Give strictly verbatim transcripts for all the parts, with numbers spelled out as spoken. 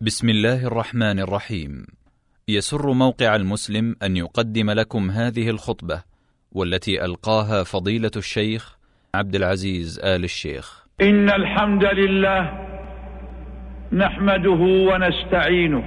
بسم الله الرحمن الرحيم. يسر موقع المسلم أن يقدم لكم هذه الخطبة والتي ألقاها فضيلة الشيخ عبد العزيز آل الشيخ. إن الحمد لله نحمده ونستعينه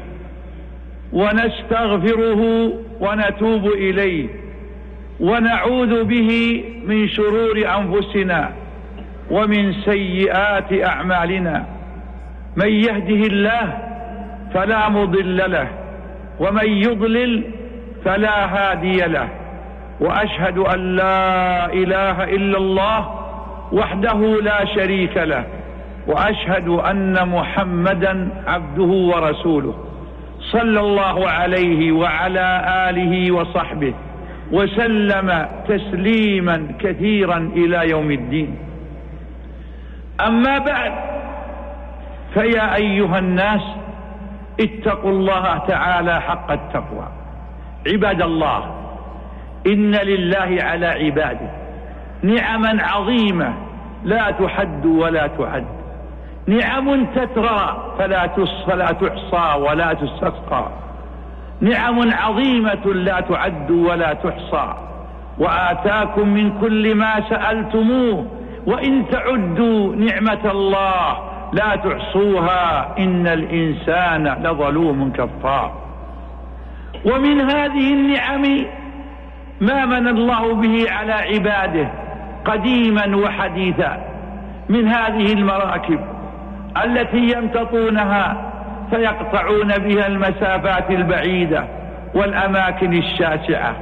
ونستغفره ونتوب إليه ونعوذ به من شرور أنفسنا ومن سيئات أعمالنا. من يهده الله فلا مضل له ومن يضلل فلا هادي له، وأشهد أن لا إله إلا الله وحده لا شريك له، وأشهد أن محمدا عبده ورسوله صلى الله عليه وعلى آله وصحبه وسلم تسليما كثيرا إلى يوم الدين. أما بعد، فيا أيها الناس اتقوا الله تعالى حق التقوى. عباد الله، إن لله على عباده نعما عظيمة لا تحد ولا تعد، نعم تترى فلا فلا تحصى ولا تستسقى، نعم عظيمة لا تعد ولا تحصى. وآتاكم من كل ما سألتموه وإن تعدوا نعمة الله لا تحصوها إن الإنسان لظلوم كفار. ومن هذه النعم ما من الله به على عباده قديما وحديثا من هذه المراكب التي يمتطونها فيقطعون بها المسافات البعيدة والأماكن الشاسعة.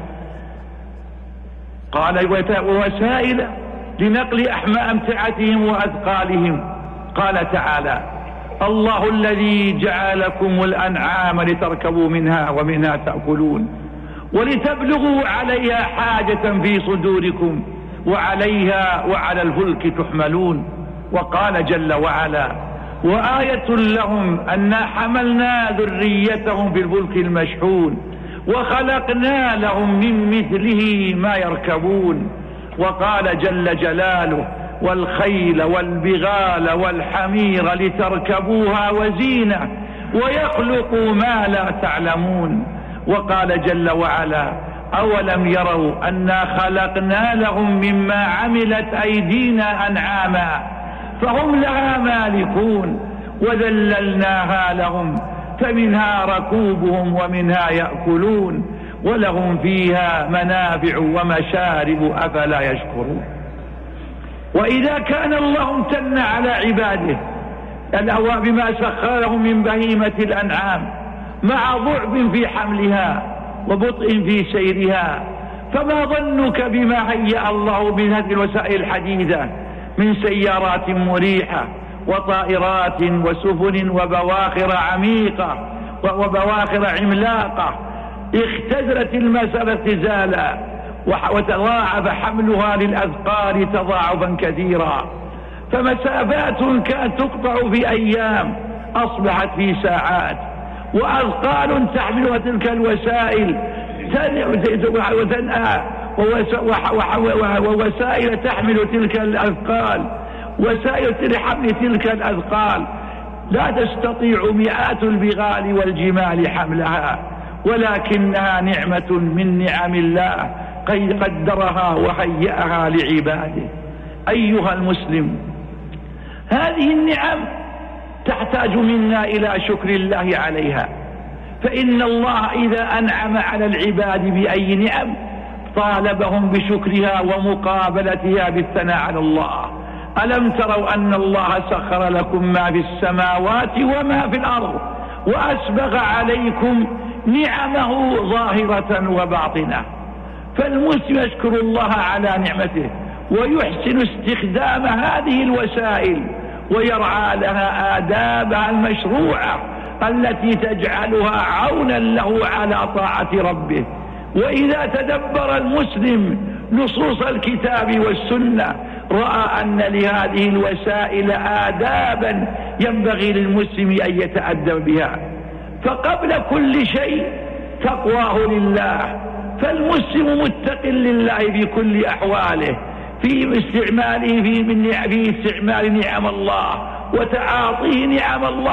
قال ووسائل لنقل أمتعتهم وأثقالهم. قال تعالى: الله الذي جعلكم الأنعام لتركبوا منها ومنها تأكلون ولتبلغوا عليها حاجة في صدوركم وعليها وعلى الفلك تحملون. وقال جل وعلا: وآية لهم أنا حملنا ذريتهم في الفلك المشحون وخلقنا لهم من مثله ما يركبون. وقال جل جلاله: والخيل والبغال والحمير لتركبوها وزينة ويخلق ما لا تعلمون. وقال جل وعلا: أولم يروا أنا خلقنا لهم مما عملت أيدينا أنعاما فهم لها مالكون وذللناها لهم فمنها ركوبهم ومنها يأكلون ولهم فيها منافع ومشارب أفلا يشكرون. وإذا كان الله امتن على عباده الأهواء بما سخر لهم من بهيمة الأنعام مع ضعف في حملها وبطء في سيرها، فما ظنك بما هيأ الله من هذه الوسائل الحديثة من سيارات مريحة وطائرات وسفن وبواخر عميقة وبواخر عملاقة اختزلت المسافة اختزالا وتضاعف حملها للأثقال تضاعفا كثيرا، فمسافات كانت تقطع في أيام أصبحت في ساعات، وأثقال تحملها تلك الوسائل وتنأى ووسائل تحمل تلك الأثقال، وسائل لحمل تلك الأثقال لا تستطيع مئات البغال والجمال حملها، ولكنها نعمة من نعم الله قدرها وهيئها لعباده. أيها المسلم، هذه النعم تحتاج منا إلى شكر الله عليها، فإن الله إذا أنعم على العباد بأي نعم طالبهم بشكرها ومقابلتها بالثناء على الله. ألم تروا أن الله سخر لكم ما في السماوات وما في الأرض وأسبغ عليكم نعمه ظاهرة وباطنة؟ فالمسلم يشكر الله على نعمته ويحسن استخدام هذه الوسائل ويرعى لها آدابها المشروعة التي تجعلها عونا له على طاعة ربه. وإذا تدبر المسلم نصوص الكتاب والسنة رأى أن لهذه الوسائل آدابا ينبغي للمسلم أن يتأدب بها. فقبل كل شيء تقواه لله، فالمسلم متق لله في كل أحواله، في استعماله في, من في استعمال نعم الله وتعاطيه نعم الله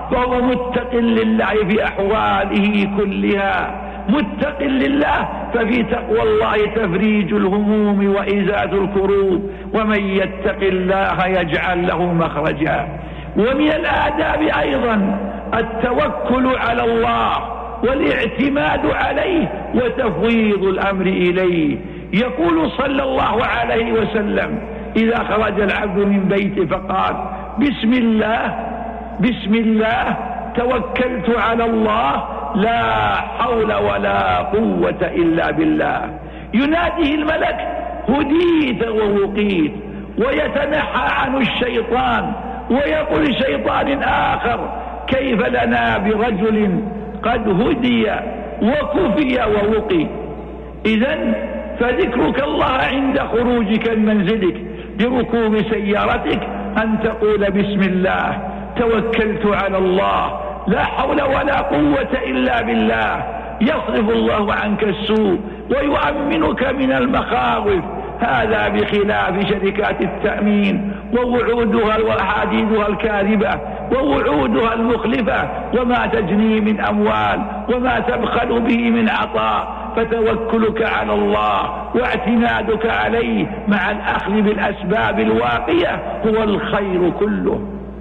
فهو متق لله في أحواله كلها، متق لله، ففي تقوى الله تفريج الهموم وإزالة الكروب، ومن يتق الله يجعل له مخرجا. ومن الآداب أيضا التوكل على الله والاعتماد عليه وتفويض الأمر إليه. يقول صلى الله عليه وسلم: إذا خرج العبد من بيته فقال بسم الله بسم الله توكلت على الله لا حول ولا قوة إلا بالله، يناديه الملك: هديت ووقيت، ويتنحى عنه الشيطان ويقول شيطان آخر: كيف لنا برجل قد هدي وكفي ووقي. إذن فذكرك الله عند خروجك من منزلك بركوب سيارتك أن تقول بسم الله توكلت على الله لا حول ولا قوة إلا بالله، يصرف الله عنك السوء ويؤمنك من المخاوف. هذا بخلاف شركات التأمين ووعودها وأحاديثها الكاذبة ووعودها المخلفة، وما تجني من أموال وما تبخل به من عطاء. فتوكلك على الله واعتمادك عليه مع الأخذ بالأسباب الواقية هو الخير كله.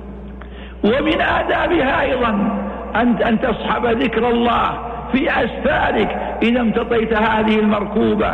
ومن آدابها أيضا أن تصحب ذكر الله في أسفارك إذا امتطيت هذه المركوبة،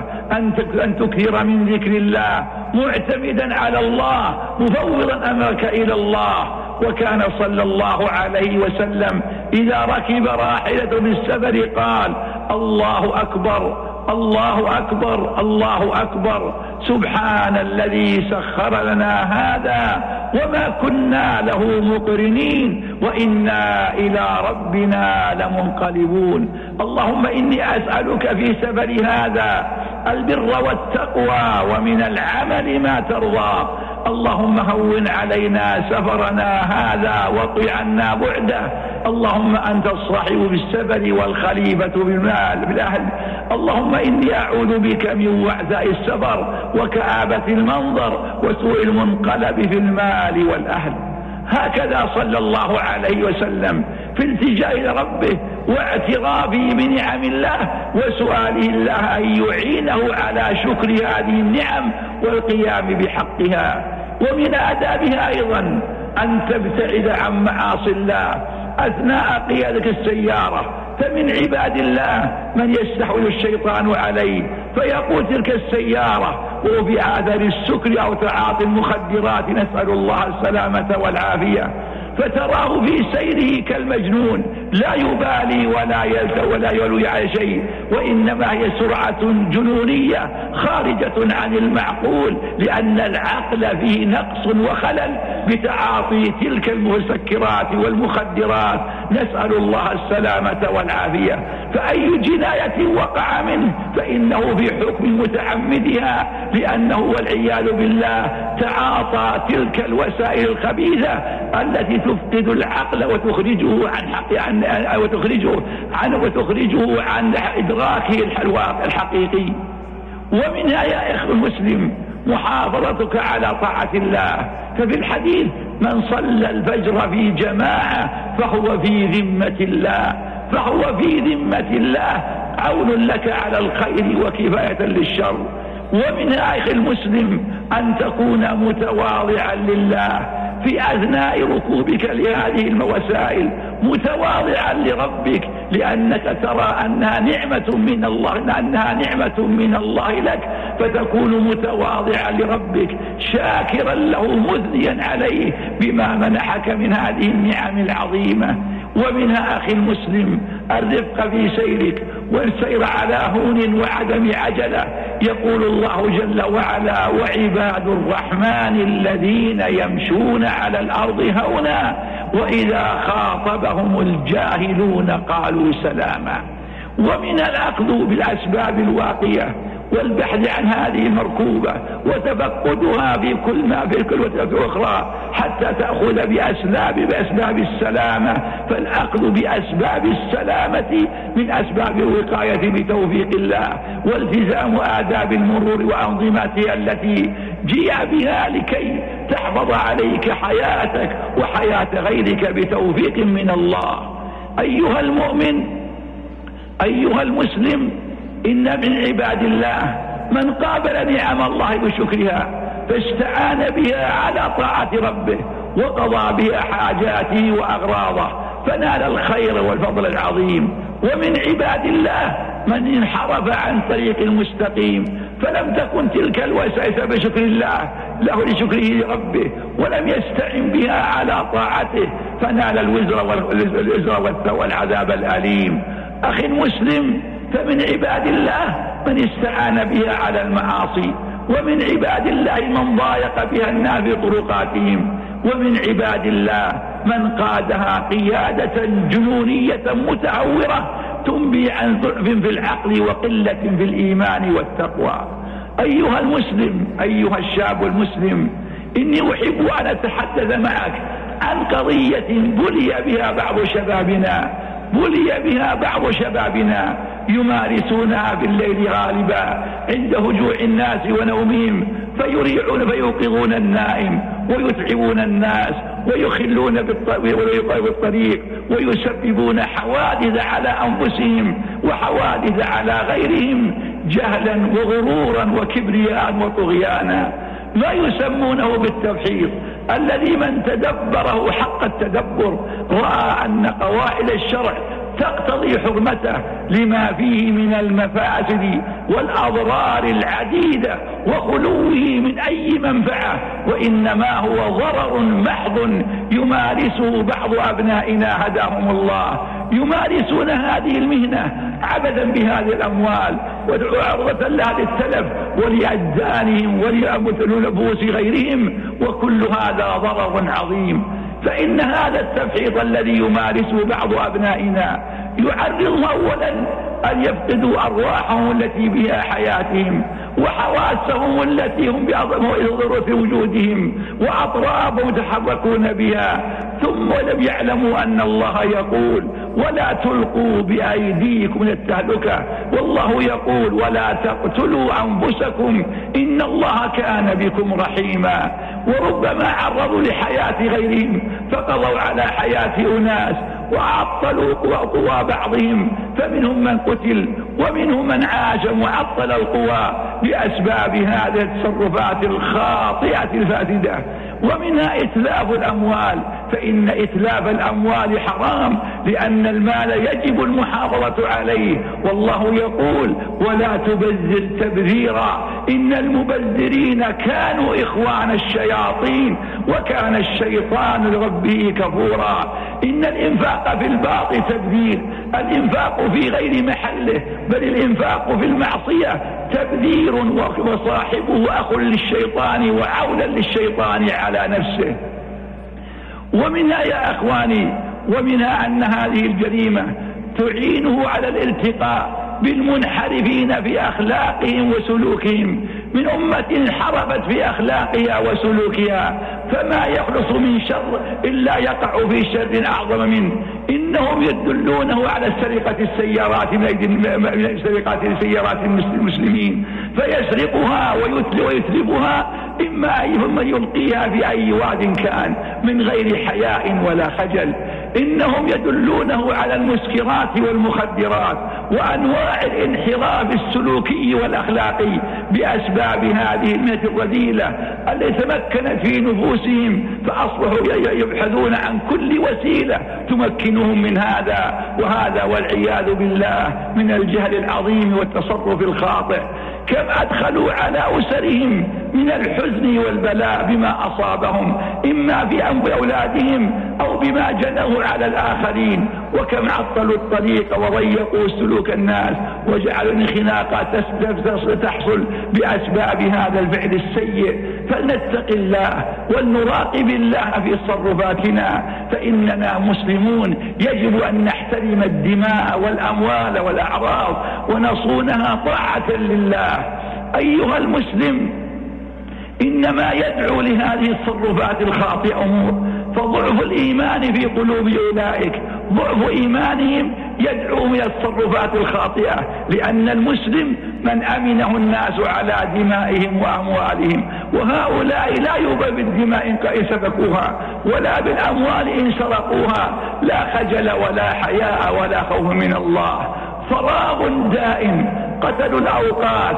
أن تكثر من ذكر الله معتمدا على الله مفوضا أمرك إلى الله. وكان صلى الله عليه وسلم إذا ركب راحلة بالسفر قال: الله أكبر الله أكبر الله أكبر، سبحان الذي سخر لنا هذا وما كنا له مقرنين وإنا إلى ربنا لمنقلبون. اللهم إني أسألك في سفر هذا البر والتقوى ومن العمل ما ترضى. اللهم هون علينا سفرنا هذا واطوي عنا بعده. اللهم أنت الصاحب بالسفر والخليفة بالمال بالأهل. اللهم إني أعوذ بك من وعثاء السفر وكآبة المنظر وسوء المنقلب في المال والأهل. هكذا صلى الله عليه وسلم في التجاء إلى ربه واعترافه بنعم الله وسؤاله الله أن يعينه على شكر هذه النعم والقيام بحقها. ومن آدابها أيضا أن تبتعد عن معاصي الله أثناء قيادة السيارة، فمن عباد الله من يستحوذ الشيطان عليه فيقود تلك السيارة وهو في آثار السكر أو تعاطي المخدرات، نسأل الله السلامة والعافية، فتراه في سيره كالمجنون لا يبالي ولا يلتى ولا يلوي على شيء، وإنما هي سرعة جنونية خارجة عن المعقول، لأن العقل فيه نقص وخلل بتعاطي تلك المسكرات والمخدرات، نسأل الله السلامة والعافية. فأي جناية وقع منه فإنه في حكم متعمدها، لأنه والعياذ بالله تعاطى تلك الوسائل الخبيثة التي تفقد العقل وتخرجه عن حق عن وتخرجه عن وتخرجه عن إدراكه الحقيقي. ومنها يا إخوة المسلم محافظتك على طاعة الله، ففي الحديث من صلى الفجر في جماعة فهو في ذمة الله فهو في ذمة الله عون لك على الخير وكفاية للشر. ومنها أخي المسلم أن تكون متواضعا لله في أثناء ركوبك لهذه الوسائل، متواضعا لربك، لأنك ترى أنها نعمة من الله أنها نعمة من الله لك، فتكون متواضعا لربك شاكرا له مثنيا عليه بما منحك من هذه النعم العظيمة. ومنها أخي المسلم الرفق في سيرك والسير على هون وعدم عجلة. يقول الله جل وعلا: وعباد الرحمن الذين يمشون على الأرض هونا وإذا خاطبهم الجاهلون قالوا سلاما. ومن الأخذ بالأسباب الواقية والبحث عن هذه المركوبة وتفقدها في كل ما في كل أخرى حتى تأخذ بأسباب بأسباب السلامة. فالأخذ بأسباب السلامة من أسباب الوقاية بتوفيق الله، والتزام آداب المرور وأنظمتها التي جيء بها لكي تحفظ عليك حياتك وحياة غيرك بتوفيق من الله. أيها المؤمن، أيها المسلم، إن من عباد الله من قابل نعم الله بشكرها فاستعان بها على طاعة ربه وقضى بها حاجاته وأغراضه فنال الخير والفضل العظيم. ومن عباد الله من انحرف عن طريق المستقيم فلم تكن تلك الوسائل بشكر الله له لشكره ربه ولم يستعن بها على طاعته فنال الوزر والعذاب الأليم. أخي المسلم، فمن عباد الله من استعان بها على المعاصي، ومن عباد الله من ضايق بها الناس في طرقاتهم، ومن عباد الله من قادها قيادة جنونية متهورة تنبي عن ضعف في العقل وقلة في الإيمان والتقوى. أيها المسلم، أيها الشاب المسلم، إني أحب أن أتحدث معك عن قضية بلي بها بعض شبابنا بلي بها بعض شبابنا يمارسونها بالليل غالبا عند هجوع الناس ونومهم، فيريعون فيوقظون النائم ويتعبون الناس ويخلون بالطريق ويسببون حوادث على أنفسهم وحوادث على غيرهم جهلا وغرورا وكبرياء وطغيانا، ما يسمونه بالتوحيد، الذي من تدبره حق التدبر رأى أن قواعد الشرع تقتضي حرمته لما فيه من المفاسد والأضرار العديدة وخلوه من أي منفعة، وإنما هو ضرر محض يمارسه بعض أبنائنا هداهم الله، يمارسون هذه المهنة عبدا بهذه الأموال وعرضة لها للتلف ولأجدانهم ولنفوس غيرهم، وكل هذا ضرر عظيم. فإن هذا التفحيط الذي يمارسه بعض أبنائنا يعرضهم أولا أن يفقدوا أرواحهم التي بها حياتهم وحواسهم التي هم بضرورة وجودهم وأطرافهم يتحركون بها، ثم لم يعلموا أن الله يقول ولا تلقوا بأيديكم إلى التهلكة، والله يقول ولا تقتلوا أنفسكم إن الله كان بكم رحيما. وربما عرضوا لحياة غيرهم فقضوا على حياة أناس وعطلوا قوى بعضهم، فمنهم من قتل ومنهم من عاش معطل القوى بأسباب هذه التصرفات الخاطئة الفاسدة. ومنها إتلاف الأموال، فإن إتلاف الأموال حرام لأن المال يجب المحافظة عليه، والله يقول ولا تبذر تبذيرا إن المبذرين كانوا إخوان الشياطين وكان الشيطان لربه كفورا. إن الإنفاق في الباطل تبذير، الإنفاق في غير محله، بل الإنفاق في المعصية تبذير وصاحبه أخ للشيطان وعونا للشيطان على نفسه. ومنها يا أخواني، ومنها أن هذه الجريمة تعينه على الالتقاء بالمنحرفين في أخلاقهم وسلوكهم، من أمة انحرفت في أخلاقها وسلوكها فما يخلص من شر إلا يقع في شر أعظم منه. إنهم يدلونه على سرقة السيارات من سرقة السيارات المسلمين فيسرقها ويتلفها، إما أن يلقيها في أي واد كان من غير حياء ولا خجل. إنهم يدلونه على المسكرات والمخدرات وأنواع الانحراف السلوكي والأخلاقي بأسباب هذه المهنة الرذيلة التي تمكنت في نفوسهم، فأصبحوا يبحثون عن كل وسيلة تمكنهم من هذا وهذا والعياذ بالله من الجهل العظيم والتصرف الخاطئ. كم أدخلوا على أسرهم من الحزن والبلاء بما أصابهم إما في أنف أولادهم أو بما جنوا على الآخرين، وكم عطلوا الطريق وضيقوا سلوك الناس وجعلوا انخناقات تحصل بأسباب هذا الفعل السيء. فلنتق الله ولنراقب الله في تصرفاتنا، فإننا مسلمون يجب أن نحترم الدماء والأموال والأعراض ونصونها طاعة لله. أيها المسلم، إنما يدعو لهذه التصرفات الخاطئة أمور فضعف الإيمان في قلوب أولئك، ضعف إيمانهم يدعوهم إلى التصرفات الخاطئة، لأن المسلم من أمنه الناس على دمائهم وأموالهم، وهؤلاء لا يوبى بالدماء إن سفكوها ولا بالأموال إن سرقوها، لا خجل ولا حياء ولا خوف من الله، فراغ دائم، قتلوا الأوقات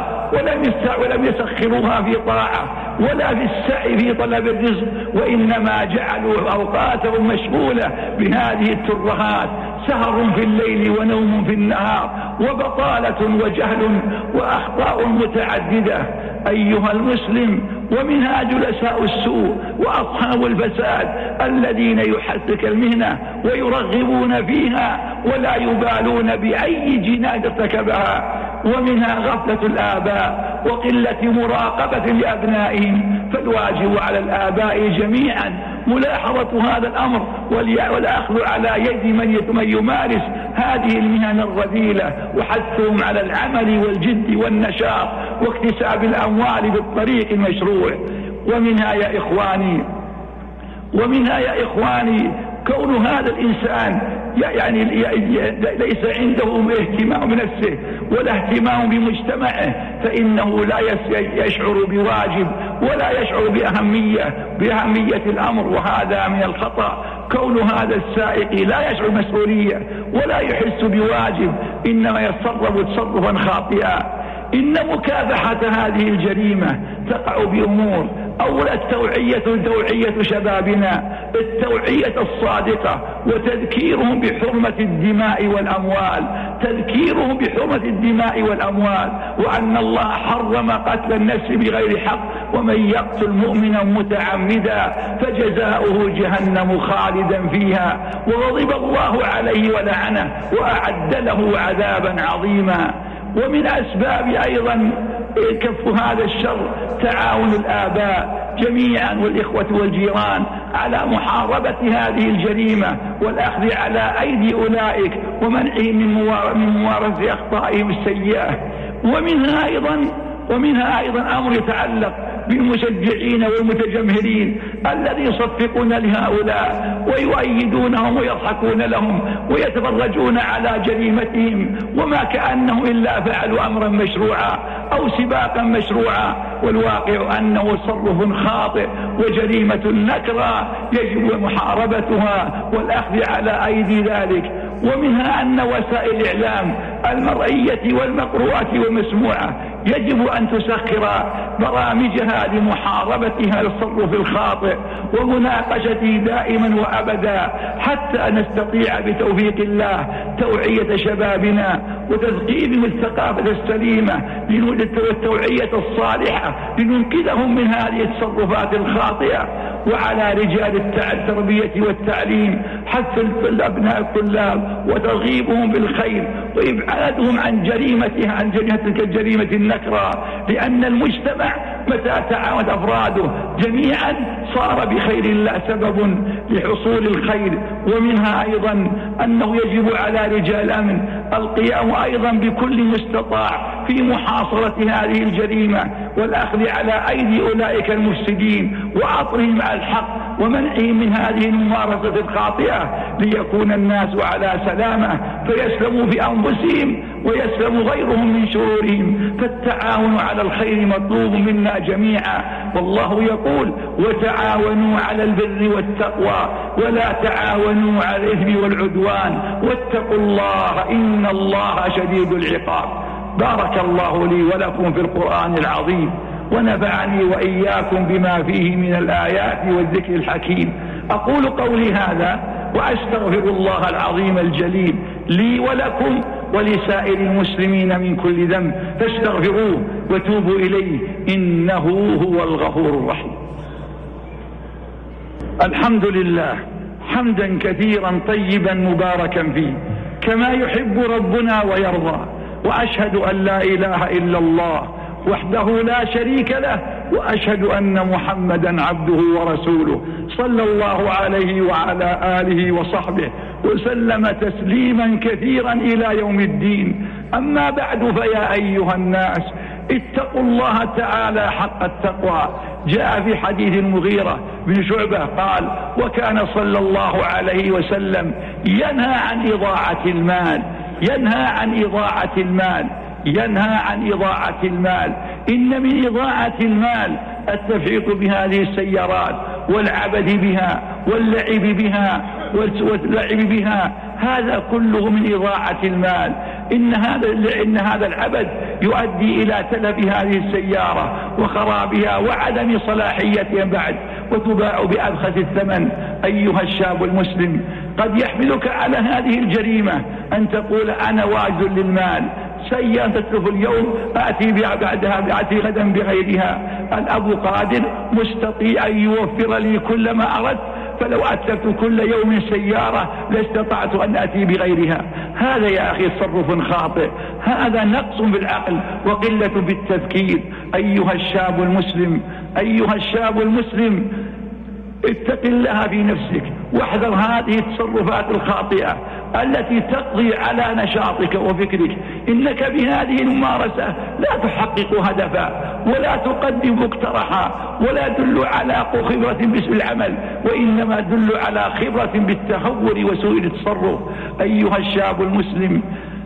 ولم يسخروها في طاعة ولا في السعي في طلب الرزق، وإنما جعلوا أوقاتهم مشغولة بهذه الترهات، سهر في الليل ونوم في النهار، وبطالة وجهل وأخطاء متعددة. أيها المسلم، ومنها جلساء السوء وأصحاب الفساد الذين يحرك المهنة ويرغبون فيها ولا يبالون بأي جناية ارتكبها، ومنها غفلة الآباء وقلة مراقبة لأبنائهم، فالواجب على الآباء جميعا ملاحظة هذا الأمر والأخذ على يد من يمارس هذه المهن الرذيلة، وحثهم على العمل والجد والنشاط واكتساب الأموال بالطريق المشروع. ومنها يا إخواني ومنها يا إخواني كون هذا الإنسان يعني ليس عنده اهتمام بنفسه ولا اهتمام بمجتمعه، فإنه لا يشعر بواجب ولا يشعر بأهمية بأهمية الأمر، وهذا من الخطأ. كون هذا السائق لا يشعر مسؤولية ولا يحس بواجب، إنما يتصرف تصرفا خاطئا. إن مكافحة هذه الجريمة تقع بأمور: أولا التوعية توعية شبابنا، التوعية الصادقة، وتذكيرهم بحرمة الدماء والأموال، تذكيرهم بحرمة الدماء والأموال، وأن الله حرم قتل النفس بغير حق، ومن يقتل مؤمنا متعمدا فجزاؤه جهنم خالدا فيها وغضب الله عليه ولعنه وأعد له عذابا عظيما. ومن أسباب أيضا كف هذا الشر تعاون الآباء جميعا والإخوة والجيران على محاربة هذه الجريمة والأخذ على أيدي أولئك ومنعهم من ممارسة أخطائهم السيئة. ومنها أيضا ومنها أيضا أمر يتعلق بالمشجعين والمتجمهرين الذين يصفقون لهؤلاء ويؤيدونهم ويضحكون لهم ويتفرجون على جريمتهم وما كأنه إلا فعلوا أمرا مشروعا أو سباقا مشروعا، والواقع أنه تصرف خاطئ وجريمة نكرة يجب محاربتها والأخذ على أيدي ذلك. ومنها أن وسائل الإعلام المرئية والمقروءة والمسموعة يجب أن تسخر برامجها لمحاربتها للتصرف الخاطئ ومناقشته دائما وأبدا، حتى نستطيع بتوفيق الله توعية شبابنا وتثقيفهم الثقافة السليمة والتوعية الصالحة لننقذهم من هذه التصرفات الخاطئة. وعلى رجال التربية والتعليم حث الأبناء الطلاب وترغيبهم بالخير وإبعادهم عن جريمتها عن تلك الجريمة النكرة، لأن المجتمع متى تعاونت أفراده جميعا صار بخير الله سبب لحصول الخير. ومنها أيضا أنه يجب على رجال الأمن القيام أيضا بكل مستطاع في محاصرة هذه الجريمة والأخذ على أيدي أولئك المفسدين وعطرهم على الحق ومنعهم من هذه الممارسة الخاطئة ليكون الناس على سلامة فيسلموا في أنفسهم ويسلم غيرهم من شرورهم. فالتعاون على الخير مطلوب منا جميعا، والله يقول: وتعاونوا على البر والتقوى ولا تعاونوا على الإثم والعدوان واتقوا الله إن الله شديد العقاب. بارك الله لي ولكم في القرآن العظيم ونفعني وإياكم بما فيه من الآيات والذكر الحكيم. أقول قولي هذا وأستغفر الله العظيم الجليل لي ولكم ولسائر المسلمين من كل ذنب، فاستغفروه وتوبوا إليه إنه هو الغفور الرحيم. الحمد لله حمدا كثيرا طيبا مباركا فيه كما يحب ربنا ويرضى، وأشهد أن لا إله إلا الله وحده لا شريك له، وأشهد أن محمدا عبده ورسوله صلى الله عليه وعلى آله وصحبه وسلم تسليما كثيرا إلى يوم الدين. أما بعد، فيا أيها الناس اتقوا الله تعالى حق التقوى، جاء في حديث المغيرة بن شعبة قال: وكان صلى الله عليه وسلم ينهى عن إضاعة المال ينهى عن إضاعة المال ينهى عن إضاعة المال إن من إضاعة المال التفعيق بهذه السيارات والعبث بها واللعب بها واللعب بها هذا كله من إضاعة المال. إن هذا إن هذا العبث يؤدي إلى تلف هذه السيارة وخرابها وعدم صلاحيتها بعد، وتباع بأبخس الثمن. أيها الشاب المسلم، قد يحملك على هذه الجريمة أن تقول: أنا واجد للمال، سيئة تتلف اليوم آتي بعدها آتي غدا بغيرها. الأب قادر مستطيع أن يوفر لي كل ما أردت، فلو أتلفت كل يوم سيارة لاستطعت أن أتي بغيرها. هذا يا أخي تصرف خاطئ، هذا نقص بالعقل وقلة بالتفكير. أيها الشاب المسلم أيها الشاب المسلم اتق الله في نفسك واحذر هذه التصرفات الخاطئة التي تقضي على نشاطك وفكرك. إنك بهذه الممارسة لا تحقق هدفا ولا تقدم مقترحا ولا تدل على خبرة بالعمل، وإنما تدل على خبرة بالتهور وسوء التصرف. أيها الشاب المسلم،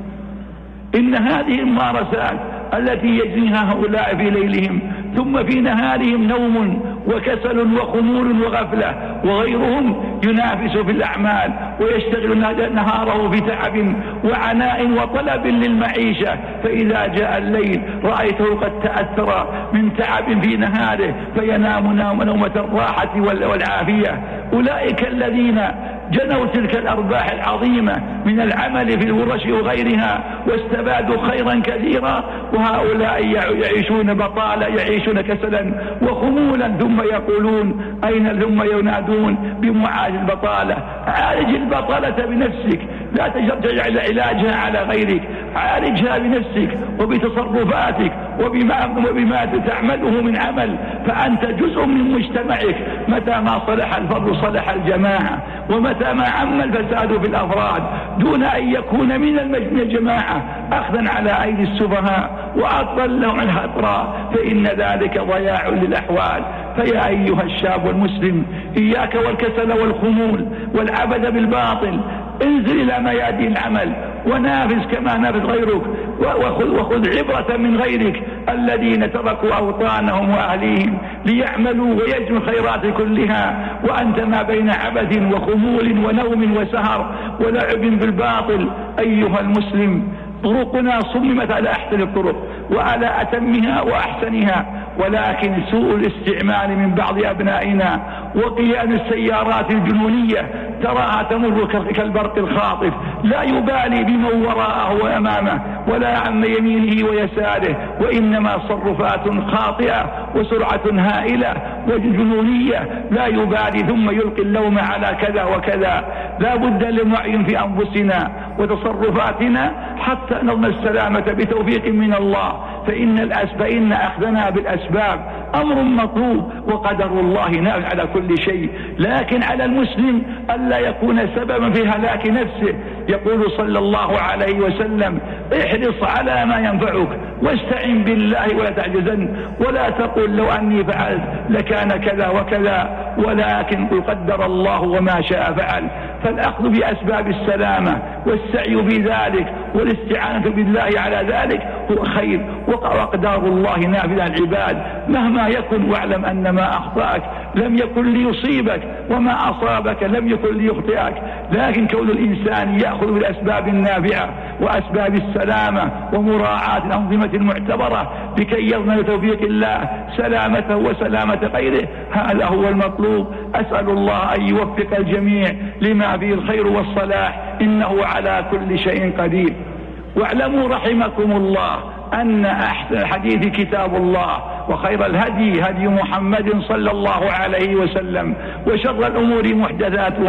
إن هذه الممارسات التي يجنيها هؤلاء في ليلهم ثم في نهارهم نوم وكسل وخمول وغفلة، وغيرهم ينافس في الأعمال ويشتغل نهاره في تعب وعناء وطلب للمعيشة، فإذا جاء الليل رأيته قد تأثر من تعب في نهاره فينام نومة الراحة والعافية. أولئك الذين جنوا تلك الأرباح العظيمة من العمل في الورش وغيرها واستفادوا خيرا كثيرا، وهؤلاء يعيشون بطالة يعيشون كسلا وخمولا، ثم يقولون أين ثم ينادون بمعالج البطالة. عالج البطالة بنفسك، لا تجعل علاجها على غيرك، عالجها بنفسك وبتصرفاتك وبما, وبما تعمله من عمل، فأنت جزء من مجتمعك. متى ما صلح الفرد صلح الجماعة، ومتى ما عم الفساد في الأفراد دون أن يكون من الجماعة أخذا على أيدي السفهاء وأضلهم عن خطرا، فإن ذلك ضياع للأحوال. فيا أيها الشاب المسلم، إياك والكسل والخمول والعبث بالباطل، انزل إلى ميادين العمل ونافس كما نافس غيرك، وخذ, وخذ عبرة من غيرك الذين تركوا أوطانهم وأهليهم ليعملوا ويجنوا الخيرات كلها، وأنت ما بين عبث وخمول ونوم وسهر ولعب بالباطل. أيها المسلم، طرقنا صممت على أحسن الطرق وعلى أتمها وأحسنها، ولكن سوء الاستعمال من بعض أبنائنا وقيام السيارات الجنونية تراها تمر كالبرق الخاطف، لا يبالي بمن وراءه وأمامه ولا عن يمينه ويساره، وإنما تصرفات خاطئة وسرعة هائلة وجنونية لا يبالي، ثم يلقي اللوم على كذا وكذا. لا بد للوعي في أنفسنا وتصرفاتنا حتى نضمن السلامة بتوفيق من الله، فإن الأسباب إن أخذنا بالأسباب أمر مطلوب، وقدر الله نافذ على كل شيء، لكن على المسلم ألا يكون سببا في هلاك نفسه. يقول صلى الله عليه وسلم: احرص على ما ينفعك واستعن بالله ولا تعجزن، ولا تقل لو أني فعلت لكان كذا وكذا، ولكن قل قدر الله وما شاء فعل. فالأخذ بأسباب السلامة والسعي بذلك والاستعانة بالله على ذلك هو خير، وأقدار الله نافذة العباد مهما يكن، واعلم أن ما أخطأك لم يكن ليصيبك وما أصابك لم يكن ليخطئك، لكن كون الإنسان يأخذ بالأسباب النافعة وأسباب السلامة ومراعاة الأنظمة المعتبرة لكي يضمن توفيق الله سلامته وسلامة غيره، هذا هو المطلوب. أسأل الله أن يوفق الجميع لما فيه الخير والصلاح، إنه على كل شيء قدير. واعلموا رحمكم الله أن أحسن الحديث كتاب الله، وخير الهدي هدي محمد صلى الله عليه وسلم، وشر الأمور محدثاتها،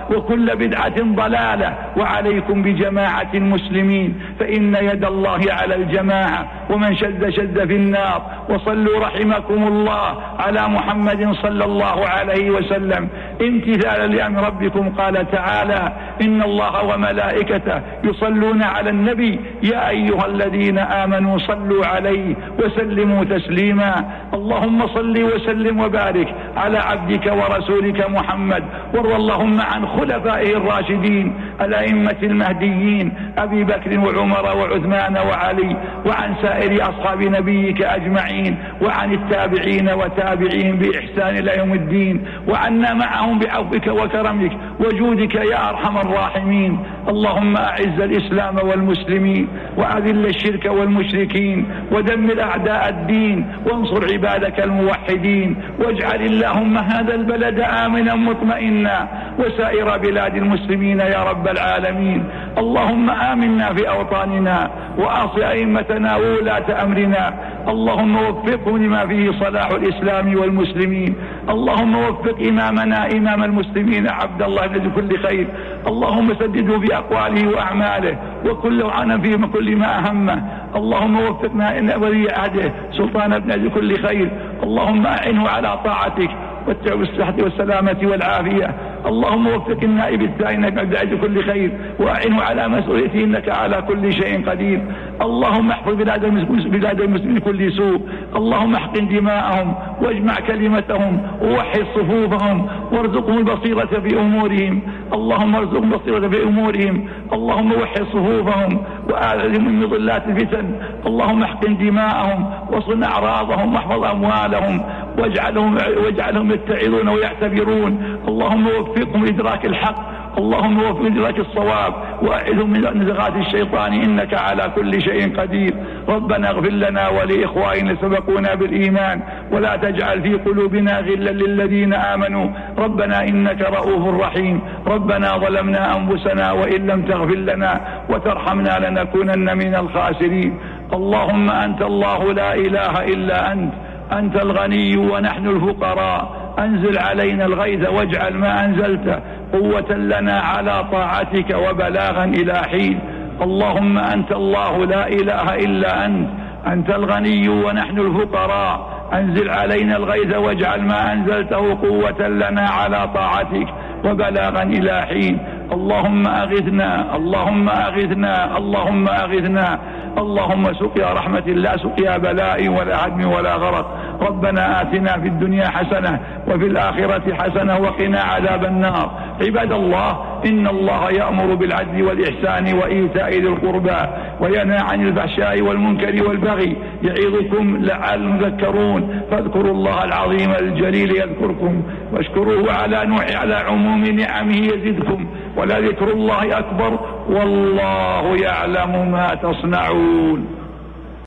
وكل بدعة ضلالة. وعليكم بجماعة المسلمين فإن يد الله على الجماعة، ومن شد شد في النار. وصلوا رحمكم الله على محمد صلى الله عليه وسلم امتثالا لأمر ربكم. قال تعالى: إن الله وملائكته يصلون على النبي يا أيها الذين آمنوا صلوا عليه وسلموا تسليما. اللهم صل وسلم وبارك على عبدك ورسولك محمد، وارض اللهم عن خلفائه الراشدين الأئمة المهديين أبي بكر وعمر وعثمان وعلي، وعن سائر أصحاب نبيك أجمعين، وعن التابعين وتابعين بإحسان إلى يوم الدين، وعنا معهم بعفوك وكرمك وجودك يا أرحم الراحمين. اللهم أعز الإسلام والمسلمين، وأذل الشرك والمشركين، ودمر أعداء الدين، وانصر عبادك الموحدين. واجعل اللهم هذا البلد آمنا مطمئنا، وسائر بلاد المسلمين يا رب العالمين. اللهم آمنا في أوطاننا، وأعص أئمتنا وولاة أمرنا. اللهم وفقهم لما فيه صلاح الإسلام والمسلمين. اللهم وفق إمامنا إمام المسلمين عبد الله بن كل خير. اللهم سدده في أقواله وأعماله، وكل عنا في كل ما أهمه. اللهم وفقنا إن ولي عهده سلطان بن كل خير. اللهم أعنه على طاعتك والصحة والسلامة والعافية. اللهم وفق النائب الثاني بعد كل خير، وأعنه على مسؤوليته إنك على كل شيء قدير. اللهم احفظ بلاد المسلمين من كل سوء. اللهم احقن دماءهم، واجمع كلمتهم، ووحد صفوفهم، وارزقهم البصيرة في أمورهم. اللهم ارزقهم البصيرة في أمورهم. اللهم وحد صفوفهم وآلهم من مضلات الفتن. اللهم احقن دماءهم، وصن أعراضهم، واحفظ أموالهم، واجعلهم واجعلهم يتعظون ويعتبرون. اللهم وفقهم لإدراك الحق. اللهم وفقهم لإدراك الصواب، وأعذهم من نزغات الشيطان إنك على كل شيء قدير. ربنا اغفر لنا ولإخواننا سبقونا بالإيمان، ولا تجعل في قلوبنا غلا للذين آمنوا ربنا إنك رؤوف رحيم. ربنا ظلمنا أنفسنا وإن لم تغفر لنا وترحمنا لنكونن من الخاسرين. اللهم أنت الله لا إله إلا أنت، أنت الغني ونحن الفقراء. أنزل علينا الغيث واجعل ما أنزلت قوة لنا على طاعتك وبلاغا إلى حين. اللهم أنت الله لا إله إلا أنت، أنت الغني ونحن الفقراء. أنزل علينا الغيث واجعل ما أنزلته قوة لنا على طاعتك وبلاغا إلى حين. اللهم أغثنا، اللهم أغثنا، اللهم أغثنا. اللهم سقيا رحمة لا سقيا بلاء ولا هدم ولا غرق. ربنا آتنا في الدنيا حسنة وفي الآخرة حسنة وقنا عذاب النار. عباد الله، إن الله يأمر بالعدل والإحسان وإيتاء ذي القربى، وينهى عن الفحشاء والمنكر والبغي، يعظكم لعلكم تذكرون. فاذكروا الله العظيم الجليل يذكركم، واشكروه على نوع على عموم نعمه يزدكم، ولذكر الله أكبر، والله يعلم ما تصنعون.